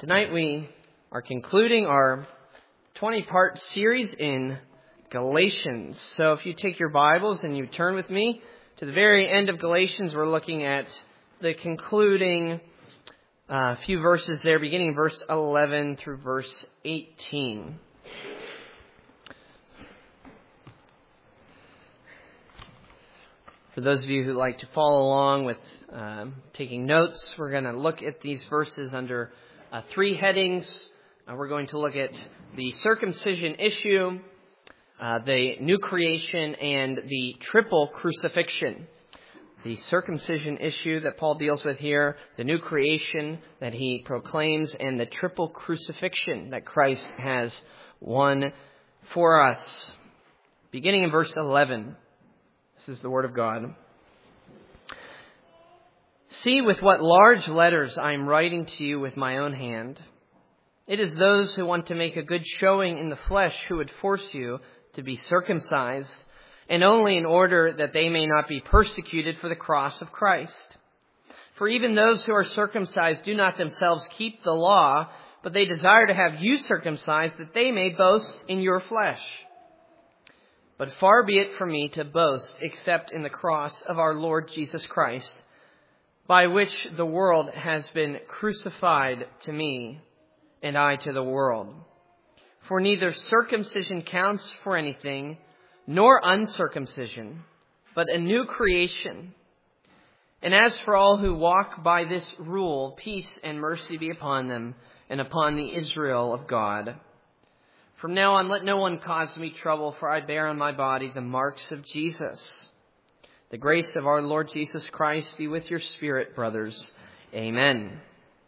Tonight we are concluding our 20-part series in Galatians. So if you take your Bibles and you turn with me to the very end of Galatians, we're looking at the concluding few verses there, beginning in verse 11 through verse 18. For those of you who like to follow along with taking notes, we're going to look at these verses under three headings. We're going to look at the circumcision issue, the new creation, and the triple crucifixion. The circumcision issue that Paul deals with here, the new creation that he proclaims, and the triple crucifixion that Christ has won for us. Beginning in verse 11, this is the Word of God. See with what large letters I am writing to you with my own hand. It is those who want to make a good showing in the flesh who would force you to be circumcised, and only in order that they may not be persecuted for the cross of Christ. For even those who are circumcised do not themselves keep the law, but they desire to have you circumcised, that they may boast in your flesh. But far be it from me to boast except in the cross of our Lord Jesus Christ, by which the world has been crucified to me, and I to the world. For neither circumcision counts for anything, nor uncircumcision, but a new creation. And as for all who walk by this rule, peace and mercy be upon them, and upon the Israel of God. From now on, let no one cause me trouble, for I bear on my body the marks of Jesus. The grace of our Lord Jesus Christ be with your spirit, brothers. Amen.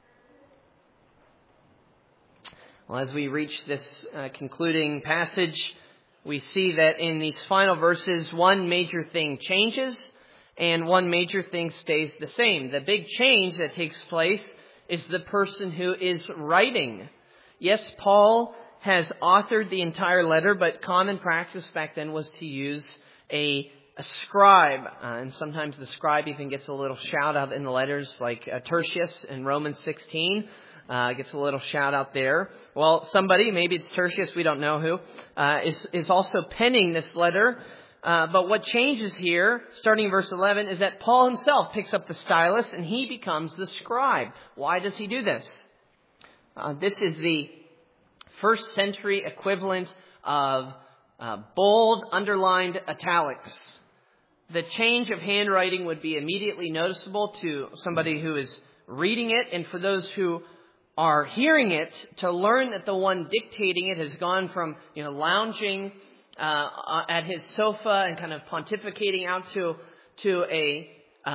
Well, as we reach this concluding passage, we see that in these final verses, one major thing changes and one major thing stays the same. The big change that takes place is the person who is writing. Yes, Paul has authored the entire letter, but common practice back then was to use a scribe, and sometimes the scribe even gets a little shout out in the letters, like Tertius in Romans 16 gets a little shout out there. Well, somebody, maybe it's Tertius, we don't know who, is also penning this letter. But what changes here, starting in verse 11, is that Paul himself picks up the stylus and he becomes the scribe. Why does he do this? This is the first century equivalent of bold, underlined italics. The change of handwriting would be immediately noticeable to somebody who is reading it, and for those who are hearing it, to learn that the one dictating it has gone from lounging at his sofa and kind of pontificating out to a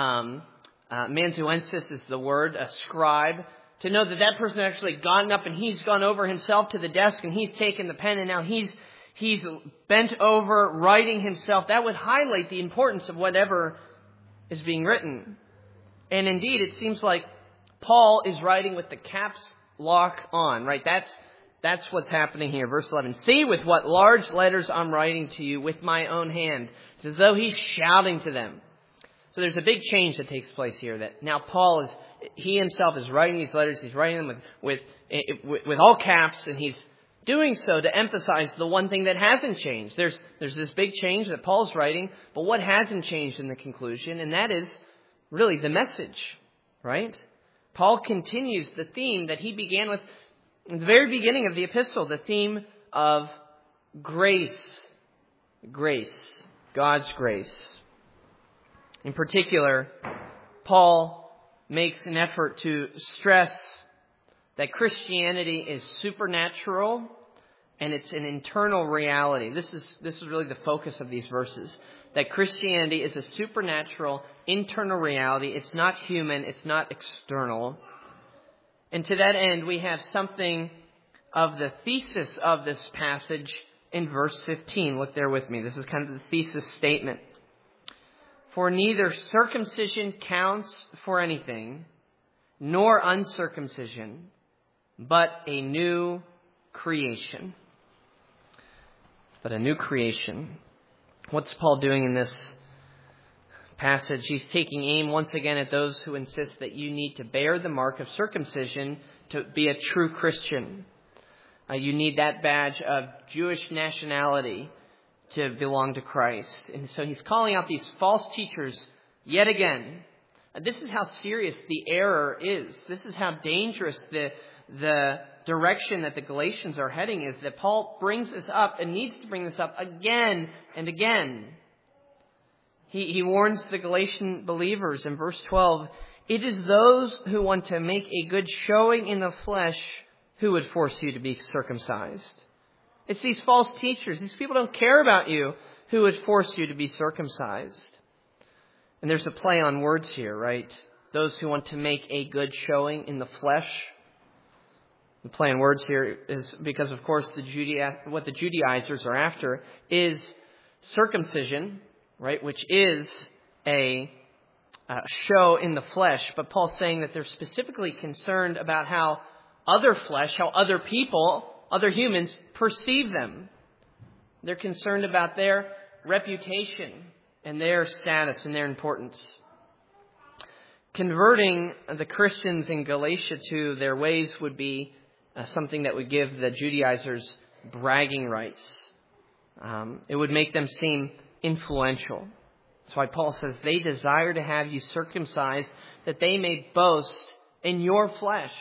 amanuensis is the word, a scribe, to know that that person actually gotten up and he's gone over himself to the desk and he's taken the pen and now he's bent over, writing himself. That would highlight the importance of whatever is being written. And indeed, it seems like Paul is writing with the caps lock on, right? That's what's happening here. Verse 11. See with what large letters I'm writing to you with my own hand. It's as though he's shouting to them. So there's a big change that takes place here, that now Paul he himself is writing these letters. He's writing them with all caps, and he's doing so to emphasize the one thing that hasn't changed. There's this big change that Paul's writing, but what hasn't changed in the conclusion, and that is really the message, right? Paul continues the theme that he began with in the very beginning of the epistle, the theme of grace. Grace. God's grace. In particular, Paul makes an effort to stress that Christianity is supernatural and it's an internal reality. This is really the focus of these verses. That Christianity is a supernatural, internal reality. It's not human. It's not external. And to that end, we have something of the thesis of this passage in verse 15. Look there with me. This is kind of the thesis statement. For neither circumcision counts for anything, nor uncircumcision, but a new creation. But a new creation. What's Paul doing in this passage? He's taking aim once again at those who insist that you need to bear the mark of circumcision to be a true Christian. You need that badge of Jewish nationality to belong to Christ. And so he's calling out these false teachers yet again. This is how serious the error is. This is how dangerous the direction that the Galatians are heading is, that Paul brings this up and needs to bring this up again and again. He warns the Galatian believers in verse 12, "It is those who want to make a good showing in the flesh who would force you to be circumcised." It's these false teachers. These people don't care about you who would force you to be circumcised. And there's a play on words here, right? Those who want to make a good showing in the flesh. The play on words here is because, of course, what the Judaizers are after is circumcision, right? Which is a show in the flesh. But Paul's saying that they're specifically concerned about how other flesh, how other people, other humans perceive them. They're concerned about their reputation and their status and their importance. Converting the Christians in Galatia to their ways would be something that would give the Judaizers bragging rights. It would make them seem influential. That's why Paul says they desire to have you circumcised that they may boast in your flesh.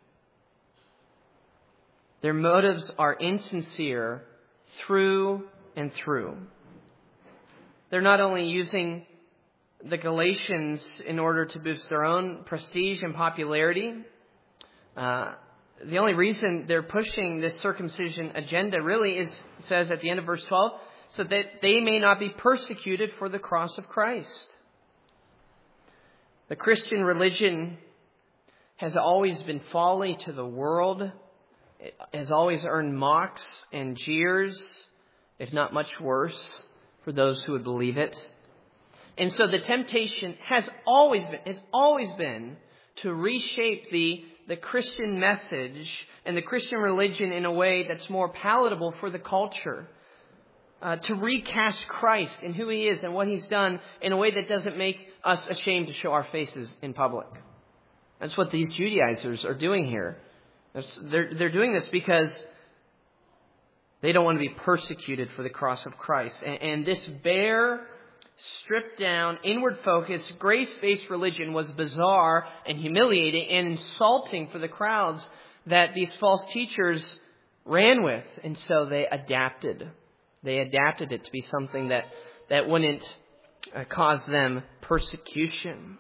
Their motives are insincere through and through. They're not only using the Galatians in order to boost their own prestige and popularity. The only reason they're pushing this circumcision agenda really is, it says at the end of verse 12, so that they may not be persecuted for the cross of Christ. The Christian religion has always been folly to the world. It has always earned mocks and jeers, if not much worse, for those who would believe it. And so the temptation has always been to reshape the Christian message and the Christian religion in a way that's more palatable for the culture. To recast Christ and who He is and what He's done in a way that doesn't make us ashamed to show our faces in public. That's what these Judaizers are doing here. They're doing this because they don't want to be persecuted for the cross of Christ. And this bare, stripped down, inward focused, grace-based religion was bizarre and humiliating and insulting for the crowds that these false teachers ran with. And so they adapted. They adapted it to be something that wouldn't cause them persecution.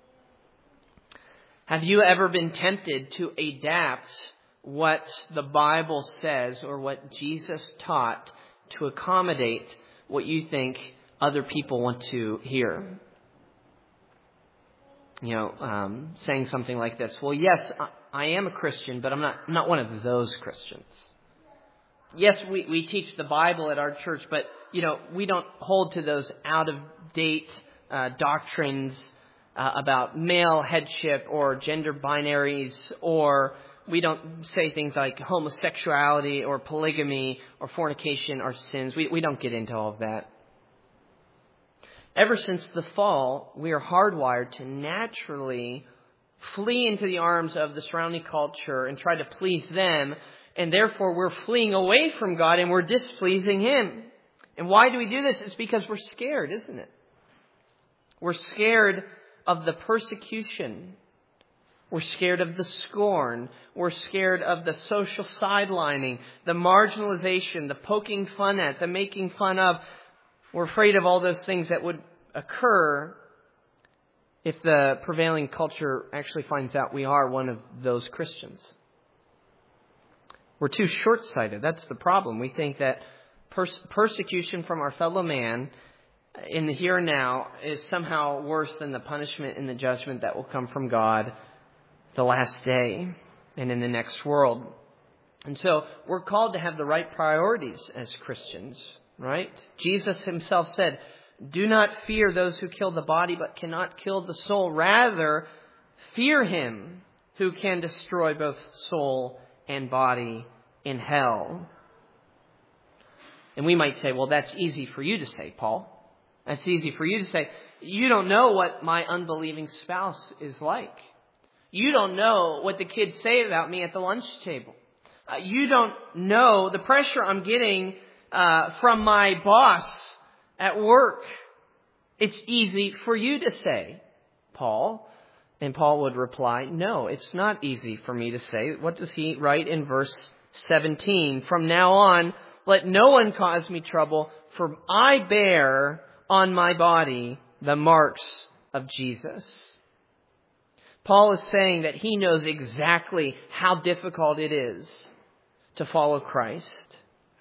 Have you ever been tempted to adapt what the Bible says or what Jesus taught to accommodate what you think other people want to hear? Saying something like this: well, yes, I am a Christian, but I'm not one of those Christians. Yes, we teach the Bible at our church, but, we don't hold to those out-of-date doctrines about male headship or gender binaries, or we don't say things like homosexuality or polygamy or fornication are sins. We don't get into all of that. Ever since the fall, we are hardwired to naturally flee into the arms of the surrounding culture and try to please them. And therefore, we're fleeing away from God and we're displeasing Him. And why do we do this? It's because we're scared, isn't it? We're scared of the persecution. We're scared of the scorn. We're scared of the social sidelining, the marginalization, the poking fun at, the making fun of. We're afraid of all those things that would occur if the prevailing culture actually finds out we are one of those Christians. We're too short-sighted. That's the problem. We think that persecution from our fellow man in the here and now is somehow worse than the punishment and the judgment that will come from God the last day and in the next world. And so we're called to have the right priorities as Christians, right? Jesus Himself said, "Do not fear those who kill the body but cannot kill the soul. Rather, fear Him who can destroy both soul and body in hell." And we might say, well, that's easy for you to say, Paul. That's easy for you to say. You don't know what my unbelieving spouse is like. You don't know what the kids say about me at the lunch table. You don't know the pressure I'm getting from my boss at work. It's easy for you to say, Paul. And Paul would reply, no, it's not easy for me to say. What does he write in verse 17? From now on, let no one cause me trouble, for I bear on my body the marks of Jesus. Paul is saying that he knows exactly how difficult it is to follow Christ.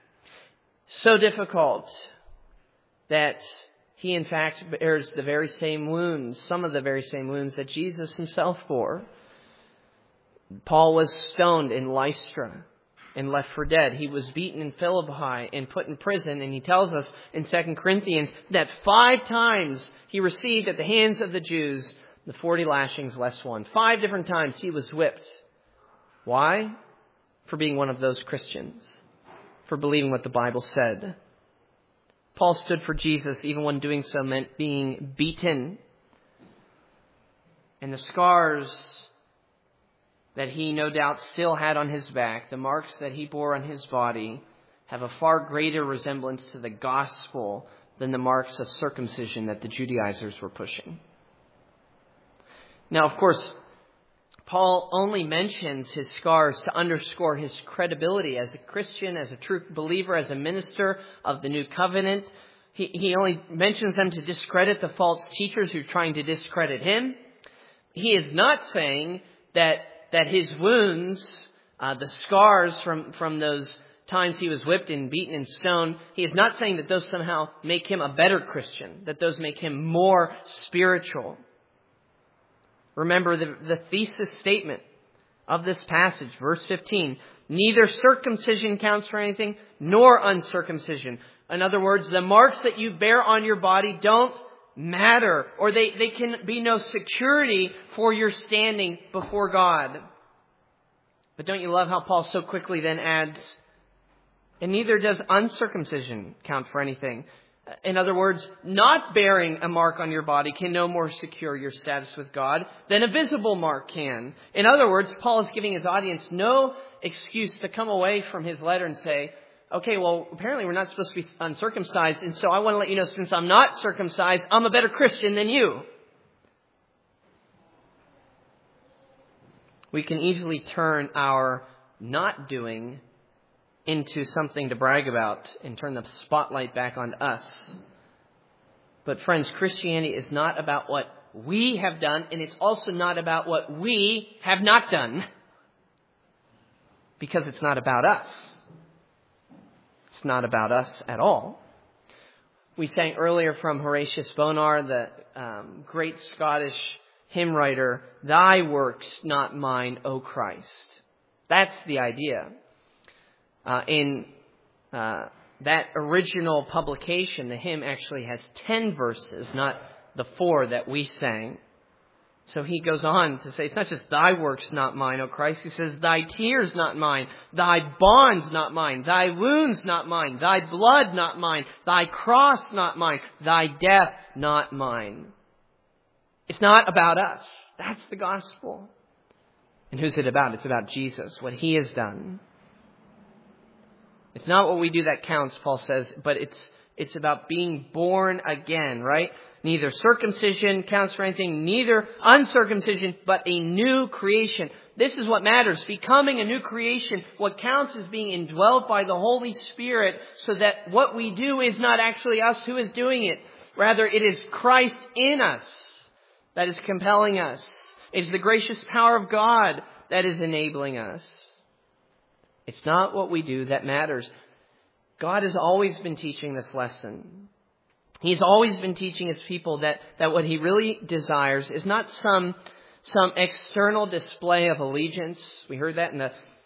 So difficult that he in fact bears the very same wounds, some of the very same wounds that Jesus himself bore. Paul was stoned in Lystra and left for dead. He was beaten in Philippi and put in prison. And he tells us in 2 Corinthians that 5 times he received at the hands of the Jews the 40 lashings less one. 5 different times he was whipped. Why? For being one of those Christians. For believing what the Bible said. Paul stood for Jesus even when doing so meant being beaten. And the scars that he no doubt still had on his back, the marks that he bore on his body, have a far greater resemblance to the gospel than the marks of circumcision that the Judaizers were pushing. Now, of course, Paul only mentions his scars to underscore his credibility as a Christian, as a true believer, as a minister of the new covenant. He only mentions them to discredit the false teachers who are trying to discredit him. He is not saying that his wounds, the scars from those times he was whipped and beaten and stoned, he is not saying that those somehow make him a better Christian, that those make him more spiritual. Remember the thesis statement of this passage, verse 15. Neither circumcision counts for anything, nor uncircumcision. In other words, the marks that you bear on your body don't matter, or they can be no security for your standing before God. But don't you love how Paul so quickly then adds, and neither does uncircumcision count for anything. In other words, not bearing a mark on your body can no more secure your status with God than a visible mark can. In other words, Paul is giving his audience no excuse to come away from his letter and say, okay, well, apparently we're not supposed to be uncircumcised, and so I want to let you know, since I'm not circumcised, I'm a better Christian than you. We can easily turn our not doing into something to brag about and turn the spotlight back on us. But friends, Christianity is not about what we have done, and it's also not about what we have not done, because it's not about us. It's not about us at all. We sang earlier from Horatius Bonar, the great Scottish hymn writer, "Thy works, not mine, O Christ." That's the idea. In that original publication, the hymn actually has 10 verses, not the 4 that we sang. So he goes on to say, it's not just thy works, not mine, O Christ. He says, thy tears, not mine. Thy bonds, not mine. Thy wounds, not mine. Thy blood, not mine. Thy cross, not mine. Thy death, not mine. It's not about us. That's the gospel. And who's it about? It's about Jesus, what he has done. It's not what we do that counts, Paul says, but it's about being born again, right? Neither circumcision counts for anything, neither uncircumcision, but a new creation. This is what matters. Becoming a new creation, what counts is being indwelt by the Holy Spirit, so that what we do is not actually us who is doing it. Rather, it is Christ in us that is compelling us. It is the gracious power of God that is enabling us. It's not what we do that matters. God has always been teaching this lesson. He's always been teaching his people that what he really desires is not some external display of allegiance. We heard that in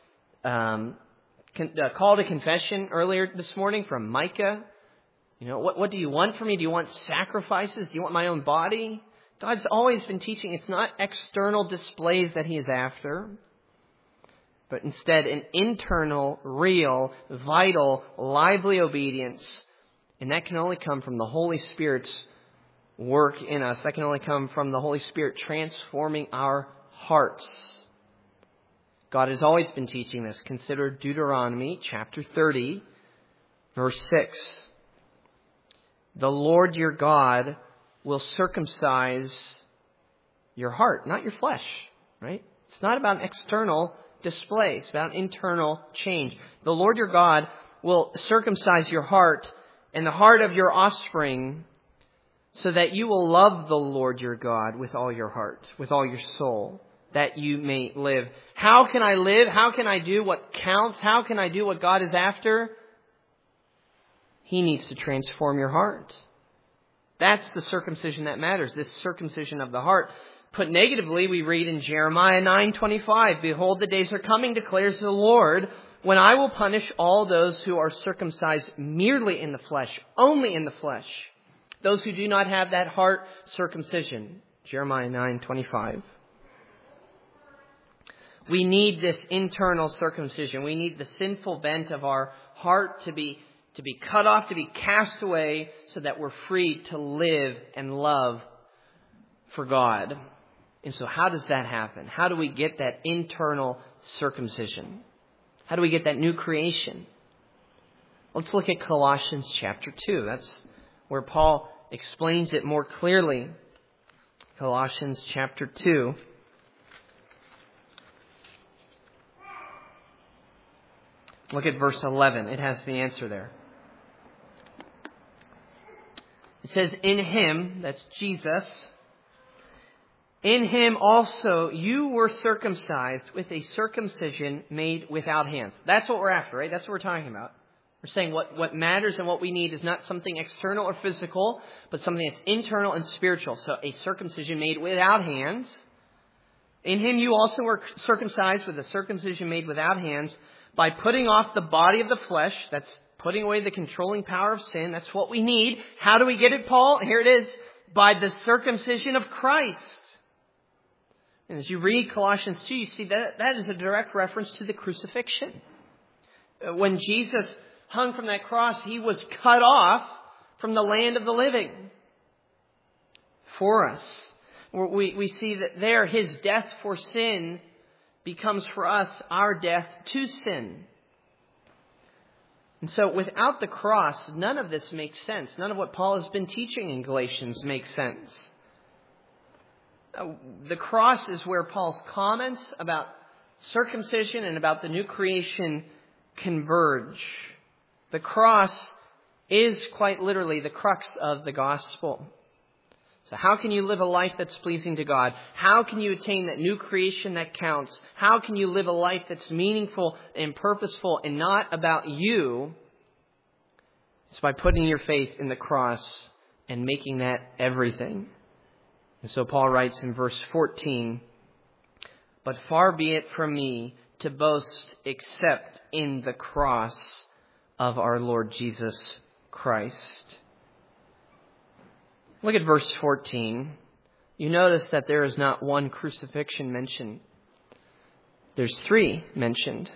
the call to confession earlier this morning from Micah. You know, what do you want from me? Do you want sacrifices? Do you want my own body? God's always been teaching it's not external displays that he is after, but instead an internal, real, vital, lively obedience. And that can only come from the Holy Spirit's work in us. That can only come from the Holy Spirit transforming our hearts. God has always been teaching this. Consider Deuteronomy chapter 30, verse 6. The Lord your God will circumcise your heart, not your flesh, right? It's not about an external display. It's about internal change. The Lord your God will circumcise your heart and the heart of your offspring so that you will love the Lord your God with all your heart, with all your soul, that you may live. How can I live? How can I do what counts? How can I do what God is after? He needs to transform your heart. That's the circumcision that matters, this circumcision of the heart. Put negatively, we read in Jeremiah 9:25, "Behold, the days are coming, declares the Lord, when I will punish all those who are circumcised merely in the flesh, only in the flesh. Those who do not have that heart circumcision." Jeremiah 9:25. We need this internal circumcision. We need the sinful bent of our heart to be cut off, to be cast away, so that we're free to live and love for God. And so how does that happen? How do we get that internal circumcision? How do we get that new creation? Let's look at Colossians chapter 2. That's where Paul explains it more clearly. Colossians chapter 2. Look at verse 11. It has the answer there. It says, "In Him," that's Jesus, "in Him also you were circumcised with a circumcision made without hands." That's what we're after, right? That's what we're talking about. We're saying what matters and what we need is not something external or physical, but something that's internal and spiritual. So a circumcision made without hands. "In Him you also were circumcised with a circumcision made without hands, by putting off the body of the flesh," that's putting away the controlling power of sin. That's what we need. How do we get it, Paul? Here it is. By the circumcision of Christ. And as you read Colossians 2, you see that is a direct reference to the crucifixion. When Jesus hung from that cross, He was cut off from the land of the living for us. We see that there His death for sin becomes for us our death to sin. And so without the cross, none of this makes sense. None of what Paul has been teaching in Galatians makes sense. The cross is where Paul's comments about circumcision and about the new creation converge. The cross is quite literally the crux of the gospel. So how can you live a life that's pleasing to God? How can you attain that new creation that counts? How can you live a life that's meaningful and purposeful and not about you? It's by putting your faith in the cross and making that everything. And so Paul writes in verse 14, "But far be it from me to boast except in the cross of our Lord Jesus Christ." Look at verse 14. You notice that there is not one crucifixion mentioned. There's three mentioned.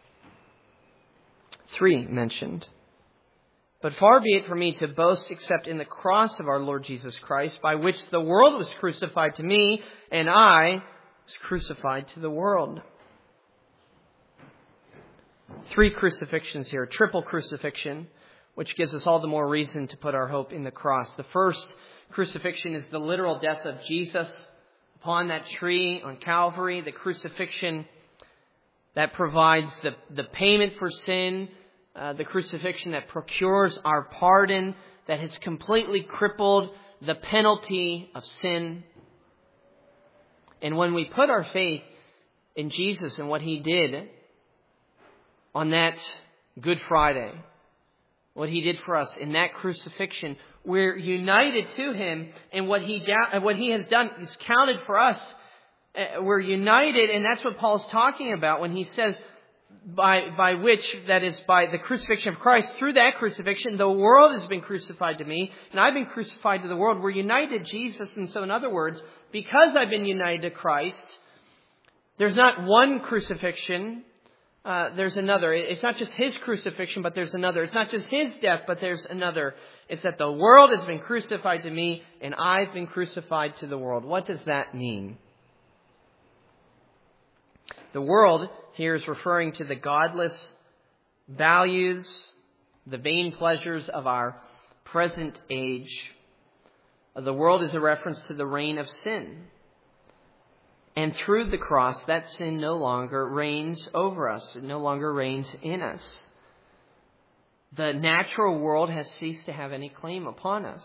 Three mentioned. "But far be it from me to boast except in the cross of our Lord Jesus Christ, by which the world was crucified to me, and I was crucified to the world." Three crucifixions here. Triple crucifixion, which gives us all the more reason to put our hope in the cross. The first crucifixion is the literal death of Jesus upon that tree on Calvary. The crucifixion that provides the payment for sin. The crucifixion that procures our pardon, that has completely crippled the penalty of sin. And when we put our faith in Jesus and what He did on that Good Friday, what He did for us in that crucifixion, we're united to Him, and what He has done is counted for us. We're united, and that's what Paul's talking about when he says, by which, that is, by the crucifixion of Christ, through that crucifixion, the world has been crucified to me, and I've been crucified to the world. We're united to Jesus, and so in other words, because I've been united to Christ, there's not one crucifixion, there's another. It's not just His crucifixion, but there's another. It's not just His death, but there's another. It's that the world has been crucified to me, and I've been crucified to the world. What does that mean? The world here is referring to the godless values, the vain pleasures of our present age. The world is a reference to the reign of sin. And through the cross, that sin no longer reigns over us. It no longer reigns in us. The natural world has ceased to have any claim upon us.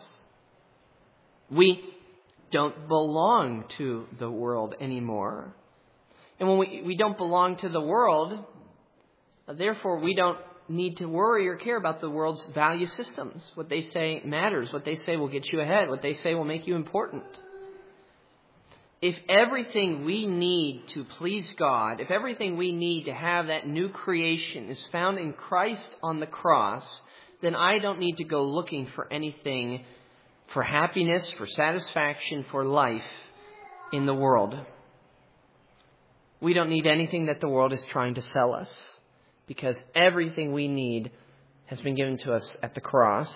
We don't belong to the world anymore. And when we don't belong to the world, therefore we don't need to worry or care about the world's value systems. What they say matters. What they say will get you ahead. What they say will make you important. If everything we need to please God, if everything we need to have that new creation is found in Christ on the cross, then I don't need to go looking for anything for happiness, for satisfaction, for life in the world. We don't need anything that the world is trying to sell us, because everything we need has been given to us at the cross.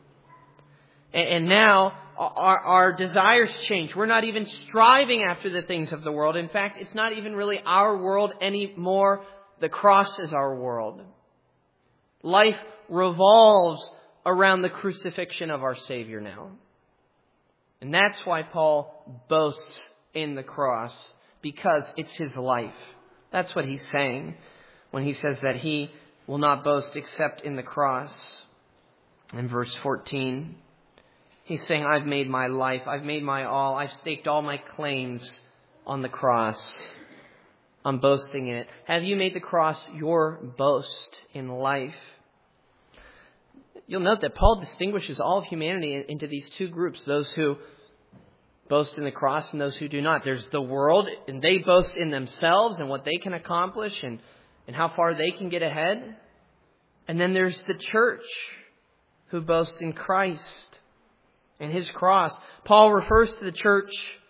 And now our desires change. We're not even striving after the things of the world. In fact, it's not even really our world anymore. The cross is our world. Life revolves around the crucifixion of our Savior now. And that's why Paul boasts in the cross, because it's his life. That's what he's saying when he says that he will not boast except in the cross. In verse 14, he's saying, I've made my life, I've made my all, I've staked all my claims on the cross. I'm boasting in it. Have you made the cross your boast in life? You'll note that Paul distinguishes all of humanity into these two groups, those who boast in the cross and those who do not. There's the world, and they boast in themselves and what they can accomplish and how far they can get ahead. And then there's the church who boast in Christ and his cross. Paul refers to the church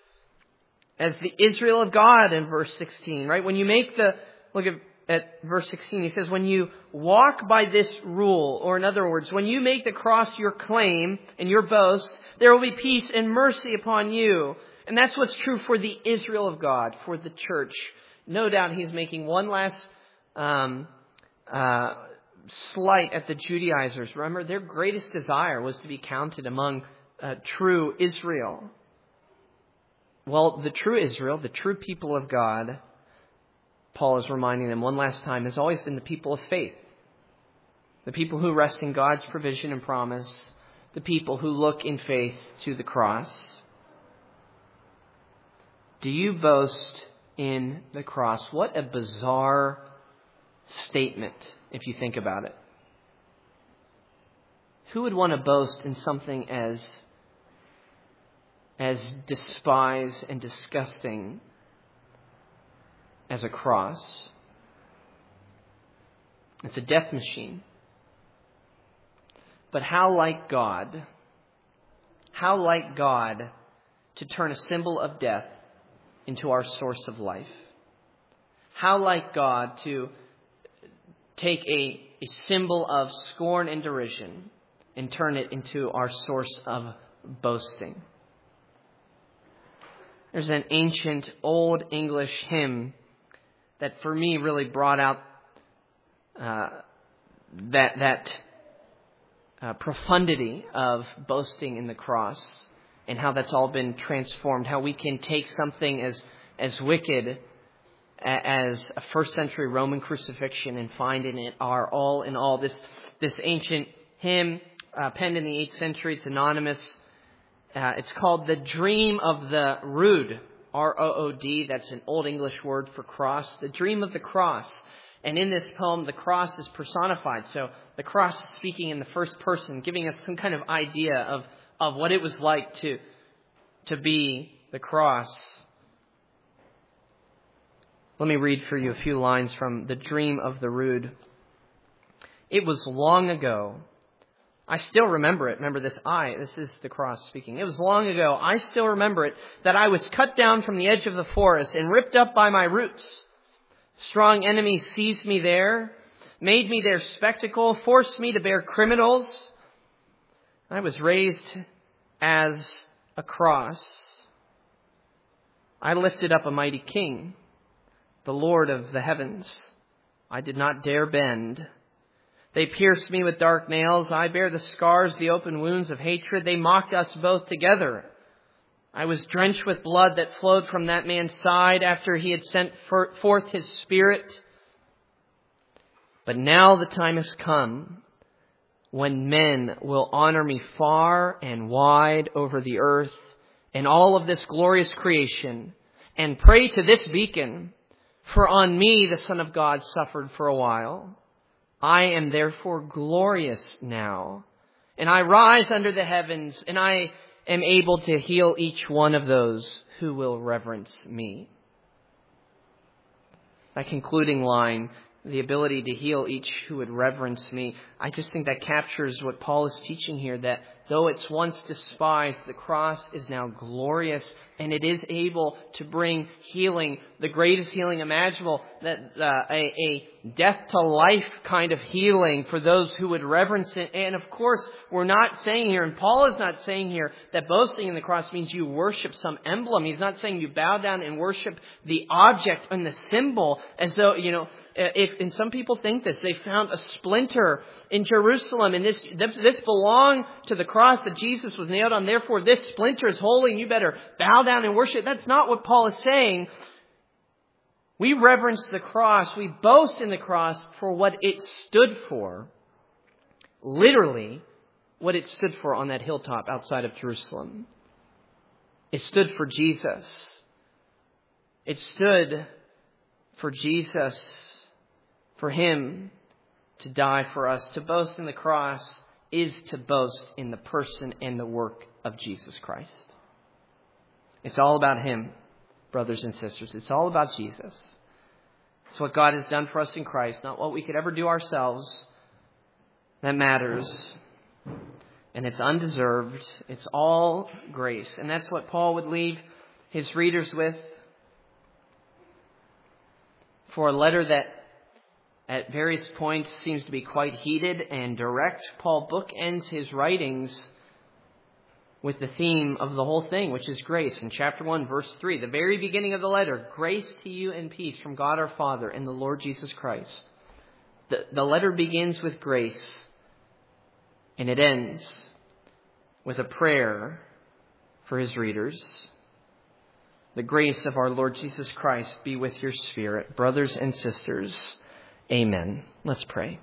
as the Israel of God in verse 16, right? When you make look at verse 16, he says, when you walk by this rule, or in other words, when you make the cross your claim and your boast, there will be peace and mercy upon you. And that's what's true for the Israel of God, for the church. No doubt he's making one last slight at the Judaizers. Remember, their greatest desire was to be counted among true Israel. Well, the true Israel, the true people of God, Paul is reminding them one last time, has always been the people of faith. The people who rest in God's provision and promise. The people who look in faith to the cross. Do you boast in the cross? What a bizarre statement, if you think about it. Who would want to boast in something as despised and disgusting as a cross? It's a death machine. But how like God to turn a symbol of death into our source of life? How like God to take a symbol of scorn and derision and turn it into our source of boasting? There's an ancient Old English hymn that for me really brought out that profundity of boasting in the cross and how that's all been transformed. How we can take something as wicked as a first century Roman crucifixion and find in it our all in all. This ancient hymn penned in the 8th century, it's anonymous. It's called The Dream of the Rood, R-O-O-D. That's an Old English word for cross. The Dream of the Cross. And in this poem, the cross is personified. So the cross is speaking in the first person, giving us some kind of idea of what it was like to be the cross. Let me read for you a few lines from The Dream of the Rood. It was long ago. I still remember it. Remember this I. This is the cross speaking. It was long ago. I still remember it, that I was cut down from the edge of the forest and ripped up by my roots. Strong enemies seized me there, made me their spectacle, forced me to bear criminals. I was raised as a cross. I lifted up a mighty king. the Lord of the heavens. I did not dare bend. They pierced me with dark nails. I bear the scars, the open wounds of hatred. They mocked us both together. I was drenched with blood that flowed from that man's side after he had sent forth his Spirit. But now the time has come when men will honor me far and wide over the earth and all of this glorious creation, and pray to this beacon, for on me the Son of God suffered for a while. I am therefore glorious now, and I rise under the heavens, and I am able to heal each one of those who will reverence me. That concluding line, the ability to heal each who would reverence me, I just think that captures what Paul is teaching here, that though it's once despised, the cross is now glorious, and it is able to bring healing, the greatest healing imaginable, that a death-to-life kind of healing for those who would reverence it. And of course, we're not saying here, and Paul is not saying here, that boasting in the cross means you worship some emblem. He's not saying you bow down and worship the object and the symbol, as though, and some people think this, they found a splinter in Jerusalem, and this belonged to the cross that Jesus was nailed on. Therefore, this splinter is holy, and you better bow down and worship. That's not what Paul is saying. We reverence the cross. We boast in the cross for what it stood for. Literally, what it stood for on that hilltop outside of Jerusalem. It stood for Jesus. It stood for Jesus, for Him to die for us. To boast in the cross is to boast in the person and the work of Jesus Christ. It's all about Him, brothers and sisters. It's all about Jesus. It's what God has done for us in Christ, not what we could ever do ourselves. That matters. And it's undeserved. It's all grace. And that's what Paul would leave his readers with. For a letter that at various points seems to be quite heated and direct, Paul bookends his writings with the theme of the whole thing, which is grace. In chapter 1, verse 3, the very beginning of the letter, grace to you and peace from God our Father and the Lord Jesus Christ. The letter begins with grace, and it ends with a prayer for his readers. The grace of our Lord Jesus Christ be with your spirit. Brothers and sisters, amen. Let's pray.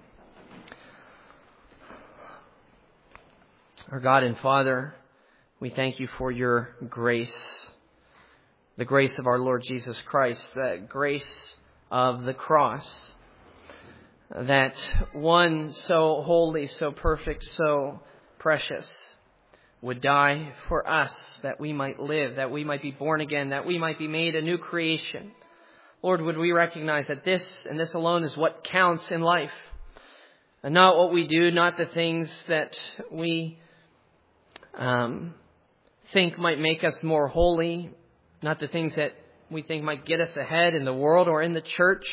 Our God and Father, we thank you for your grace, the grace of our Lord Jesus Christ, the grace of the cross, that one so holy, so perfect, so precious would die for us, that we might live, that we might be born again, that we might be made a new creation. Lord, would we recognize that this and this alone is what counts in life, and not what we do, not the things that we think might make us more holy, not the things that we think might get us ahead in the world or in the church.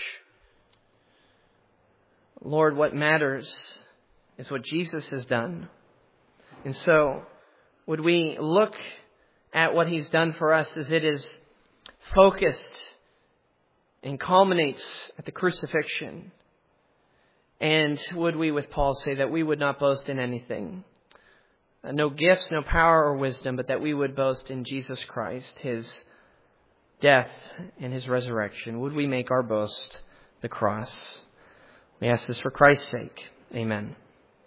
Lord, what matters is what Jesus has done. And so, would we look at what He's done for us as it is focused and culminates at the crucifixion? And would we, with Paul, say that we would not boast in anything, no gifts, no power or wisdom, but that we would boast in Jesus Christ, His death and His resurrection? Would we make our boast the cross? We ask this for Christ's sake. Amen.